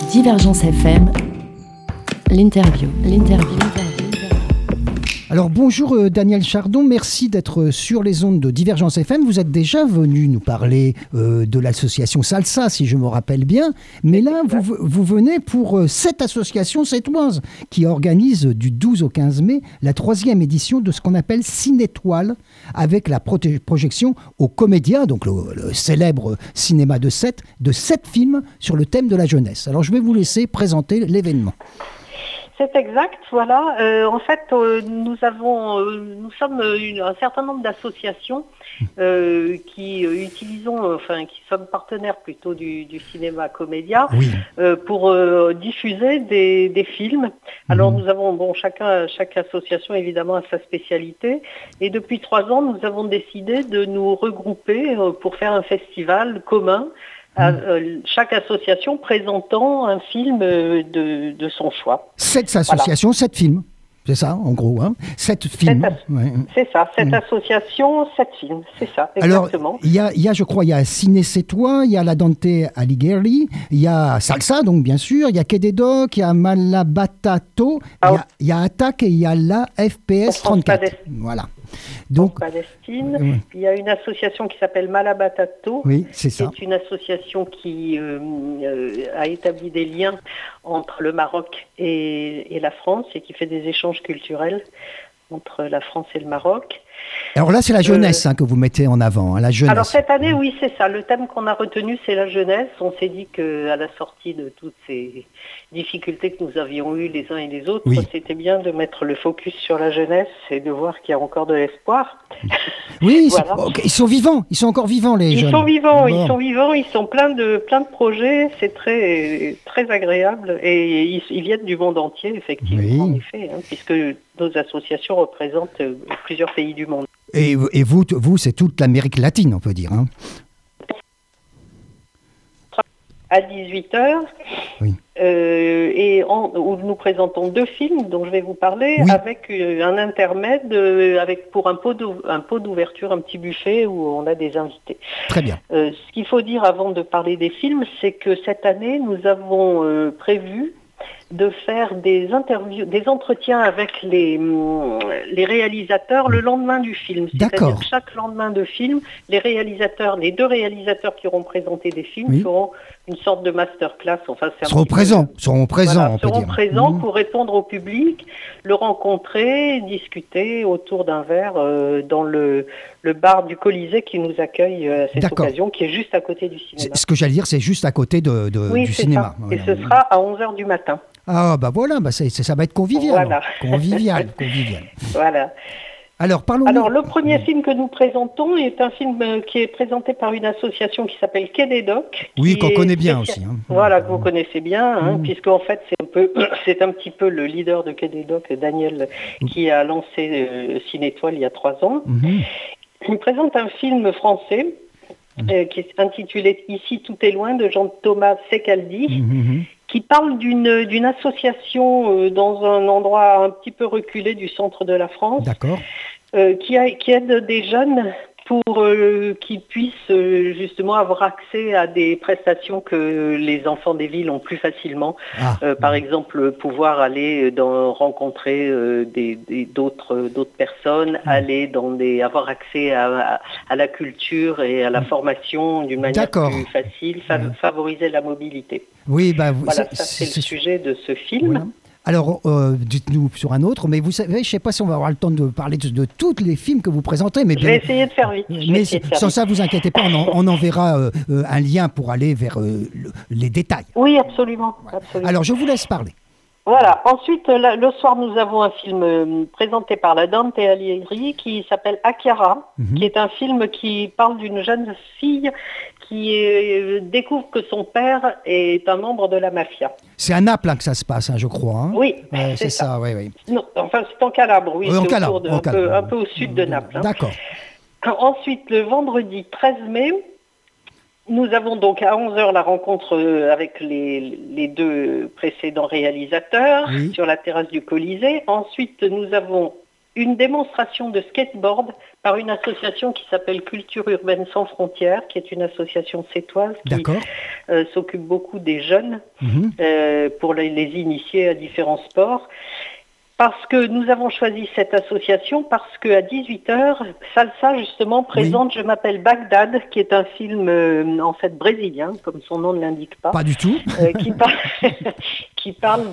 Divergence FM, l'interview. Alors bonjour Daniel Chardon, merci d'être sur les ondes de Divergence FM. Vous êtes déjà venu nous parler de l'association Salsa, si je me rappelle bien. Mais là, vous venez pour cette association sétoise qui organise du 12 au 15 mai la 3e édition de ce qu'on appelle Cinétoile, avec la projection au Comédia, donc le célèbre cinéma de 7 films sur le thème de la jeunesse. Alors je vais vous laisser présenter l'événement. C'est exact, voilà. En fait, nous sommes un certain nombre d'associations qui sommes partenaires plutôt du cinéma Comédia, oui. Pour diffuser des films. Alors nous avons, chaque association évidemment a sa spécialité, et depuis 3 ans, nous avons décidé de nous regrouper pour faire un festival commun. Chaque association présentant un film de son choix. 7 associations, 7 films. C'est ça, en gros, hein. 7 films. C'est ça, 7 associations, 7 films, c'est ça, exactement. Alors, il y a, je crois, il y a Ciné Sétois, il y a la Dante Alighieri, il y a Salsa, donc bien sûr, il y a Quai des Docks, il y a Malabatato, il y a Attaque et il y a la FPS 34. Voilà. Donc, Palestine. Il y a une association qui s'appelle Malabatato. Oui, c'est ça. C'est une association qui a établi des liens entre le Maroc et la France et qui fait des échanges culturels entre la France et le Maroc. Alors là, c'est la jeunesse que vous mettez en avant, la jeunesse. Alors cette année, oui, c'est ça. Le thème qu'on a retenu, c'est la jeunesse. On s'est dit qu'à la sortie de toutes ces difficultés que nous avions eues les uns et les autres, c'était bien de mettre le focus sur la jeunesse et de voir qu'il y a encore de l'espoir. Oui, voilà. Ils sont vivants, ils sont encore vivants, les jeunes. Ils sont vivants, ils sont plein de projets. C'est très, très agréable et ils viennent du monde entier, effectivement, en effet, puisque nos associations représentent plusieurs pays du monde. Et vous, c'est toute l'Amérique latine, on peut dire. À 18h, où nous présentons 2 films dont je vais vous parler, avec un intermède, pour un pot d'ouverture, un petit buffet où on a des invités. Très bien. Ce qu'il faut dire avant de parler des films, c'est que cette année, nous avons prévu de faire des entretiens avec les réalisateurs le lendemain du film. C'est-à-dire que chaque lendemain de film, les 2 réalisateurs qui auront présenté des films feront une sorte de masterclass. Seront présents, on peut dire. Seront présents pour répondre au public, le rencontrer, discuter autour d'un verre dans le bar du Colisée qui nous accueille à cette occasion, qui est juste à côté du cinéma. Ce que j'allais dire, c'est juste à côté du cinéma. Ça. Et ce sera à 11h du matin. Ah voilà, ça va être convivial. Voilà. Convivial. Voilà. Alors, parlons-nous. Le premier film que nous présentons est un film qui est présenté par une association qui s'appelle Quai des Docks. Oui, qu'on connaît bien aussi. Voilà, que vous connaissez bien, puisqu'en fait, c'est un petit peu le leader de Quai des Docks, Daniel, qui a lancé Cinétoile il y a 3 ans. Il présente un film français qui est intitulé « Ici, tout est loin » de Jean-Thomas Secaldi, qui parle d'une association dans un endroit un petit peu reculé du centre de la France, qui aide des jeunes pour qu'ils puissent justement avoir accès à des prestations que les enfants des villes ont plus facilement. Par exemple, pouvoir aller rencontrer d'autres personnes, avoir accès à la culture et à la formation d'une manière plus facile, favoriser la mobilité. Voilà, c'est le sujet de ce film. Voilà. Alors, dites-nous sur un autre, mais vous savez, je ne sais pas si on va avoir le temps de parler de tous les films que vous présentez. Mais je vais essayer de faire vite. Mais sans ça, vous inquiétez pas, on enverra un lien pour aller vers les détails. Oui, absolument. Alors, je vous laisse parler. Voilà. Ensuite, le soir, nous avons un film présenté par la Dante Alighieri qui s'appelle Akiara, qui est un film qui parle d'une jeune fille qui découvre que son père est un membre de la mafia. C'est à Naples que ça se passe, je crois. Oui, c'est ça. Oui. Non, c'est en Calabre, un peu au sud de Naples. D'accord. Ensuite, le vendredi 13 mai, nous avons donc à 11h la rencontre avec les 2 précédents réalisateurs sur la terrasse du Colisée. Ensuite, nous avons une démonstration de skateboard par une association qui s'appelle Culture Urbaine Sans Frontières, qui est une association sétoise qui s'occupe beaucoup des jeunes pour les initier à différents sports. Parce que nous avons choisi cette association parce qu'à 18h, Salsa justement présente Je m'appelle Bagdad, qui est un film en fait brésilien, comme son nom ne l'indique pas. Pas du tout. Qui parle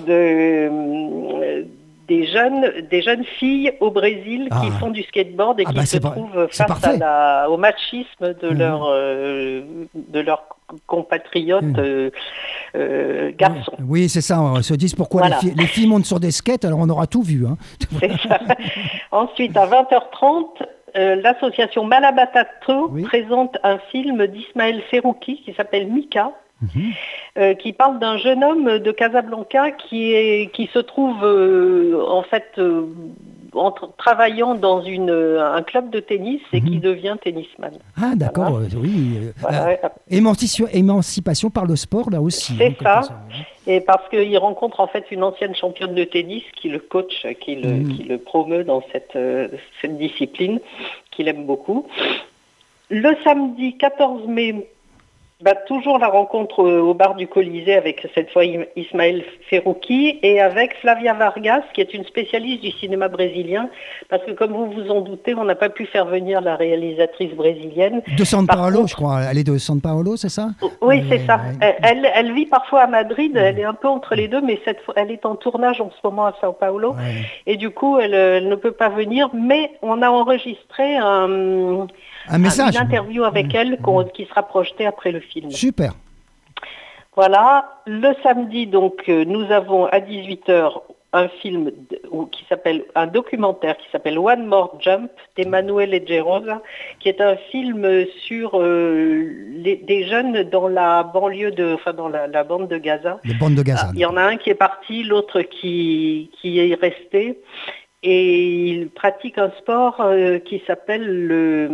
des jeunes filles au Brésil qui font du skateboard et qui se trouvent face au machisme de leurs compatriotes garçons. Oui, c'est ça. On se dit pourquoi les filles montent sur des skates, alors on aura tout vu. Hein. C'est ça. Ensuite, à 20h30, l'association Malabatato présente un film d'Ismaël Ferrouki qui s'appelle Mika. Qui parle d'un jeune homme de Casablanca qui se trouve en fait travaillant dans un club de tennis et qui devient tennisman. Ah d'accord, oui. Émancipation par le sport là aussi. C'est ça. Et parce qu'il rencontre en fait une ancienne championne de tennis qui le coach, qui le promeut dans cette discipline qu'il aime beaucoup. Le samedi 14 mai, toujours la rencontre au bar du Colisée avec cette fois Ismaël Ferrouki et avec Flavia Vargas, qui est une spécialiste du cinéma brésilien, parce que comme vous vous en doutez, on n'a pas pu faire venir la réalisatrice brésilienne. De São Paulo, je crois. Elle est de São Paulo, c'est ça ? Oui, c'est ça. Elle vit parfois à Madrid, elle est un peu entre les deux, mais cette fois, elle est en tournage en ce moment à São Paulo, et du coup, elle ne peut pas venir, mais on a enregistré une interview avec elle qui sera projetée après le film. Super. Voilà. Le samedi, donc, nous avons à 18h un film un documentaire qui s'appelle One More Jump d'Emanuel Egerosa, qui est un film sur des jeunes dans la banlieue dans la bande de Gaza. Les bandes de Gaza. Il y en a un qui est parti, l'autre qui est resté. Et il pratique un sport qui s'appelle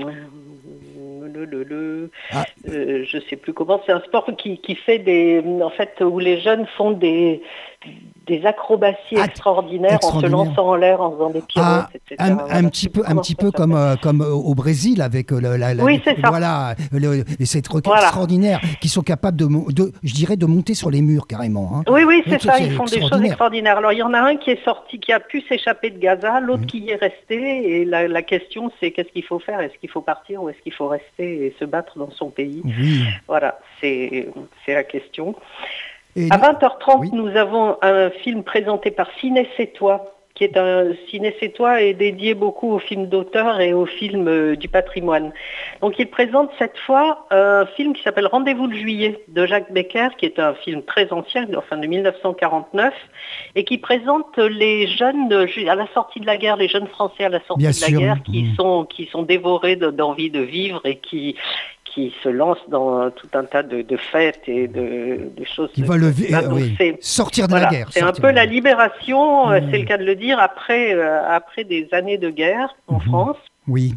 je sais plus comment. C'est un sport qui fait où les jeunes font des acrobaties extraordinaires en se lançant en l'air, en faisant des pirouettes, etc. Un petit peu comme au Brésil avec c'est ça. Voilà, ces trucs extraordinaires qui sont capables de monter sur les murs carrément. Hein. Oui, c'est ça. Ils font des choses extraordinaires. Alors il y en a un qui est sorti, qui a pu s'échapper de Gaza, l'autre qui y est resté. Et la question, c'est qu'est-ce qu'il faut faire ? Est-ce qu'il faut partir ou est-ce qu'il faut rester et se battre dans son pays ? Voilà, c'est la question. À 20h30, nous avons un film présenté par Ciné Sétois, qui est un ciné sétois et dédié beaucoup aux films d'auteur et aux films du patrimoine. Donc il présente cette fois un film qui s'appelle Rendez-vous de juillet de Jacques Becker, qui est un film très ancien, de 1949, et qui présente les jeunes à la sortie de la guerre, les jeunes Français à la sortie de la guerre, qui sont dévorés d'envie de vivre et qui se lancent dans tout un tas de fêtes et de choses. Qui va sortir de la guerre. C'est un peu la libération, c'est le cas de le dire, après des années de guerre en France. Oui.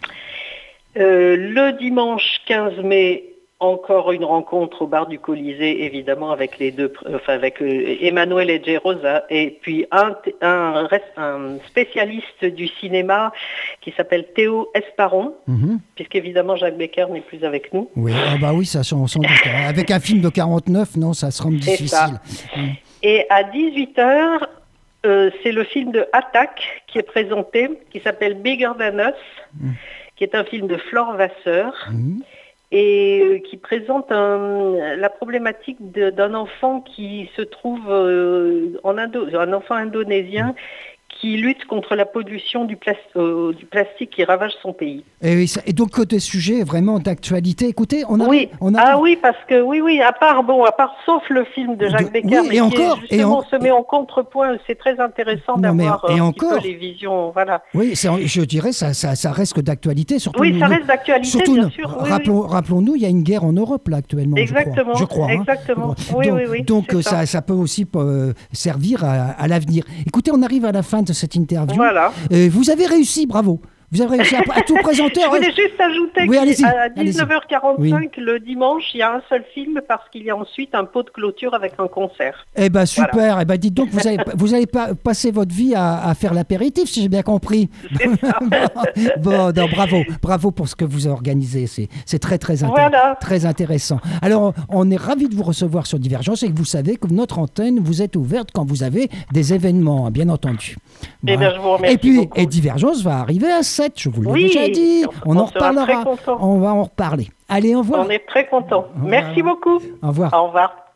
Le dimanche 15 mai, encore une rencontre au bar du Colisée, évidemment, avec avec Emmanuel Egerosa, et puis un spécialiste du cinéma qui s'appelle Théo Esparon, puisqu'évidemment Jacques Becker n'est plus avec nous. Oui, ça sans doute. Avec un film de 49, non, ça sera difficile. Ça. Et à 18h, c'est le film de Attaque qui est présenté, qui s'appelle Bigger Than Us, qui est un film de Flore Vasseur. Et qui présente la problématique d'un enfant qui se trouve un enfant indonésien qui lutte contre la pollution du plastique qui ravage son pays. Et donc côté sujet vraiment d'actualité. Écoutez, on a parce que à part sauf le film de Jacques Becker, mais se met en contrepoint. C'est très intéressant d'avoir un petit peu les visions. Voilà. Oui, je dirais ça reste d'actualité. Surtout ça reste d'actualité, bien sûr. Rappelons-nous, il y a une guerre en Europe là actuellement. Exactement. Je crois. Exactement. Donc ça peut aussi servir à l'avenir. Écoutez, on arrive à la fin de cette interview. Voilà. Vous avez réussi, bravo. Vous avez réussi à tout présenter. Je voulais juste ajouter Oui, allez-y, qu'à 19h45, le dimanche, il y a un seul film parce qu'il y a ensuite un pot de clôture avec un concert. Eh ben super. Voilà. Eh ben dites donc, vous allez pas passer votre vie à faire l'apéritif, si j'ai bien compris. Bon, non, bravo pour ce que vous organisez. C'est très très intéressant. Alors, on est ravis de vous recevoir sur Divergence et que vous savez que notre antenne vous est ouverte quand vous avez des événements, bien entendu. Eh bien, je vous remercie. Et puis, beaucoup. et Divergence va arriver à 7, je vous l'ai Oui, déjà dit. On en sera reparlera. très contents. On va en reparler. Allez, au revoir. On est très contents. Merci beaucoup. Au revoir. Au revoir.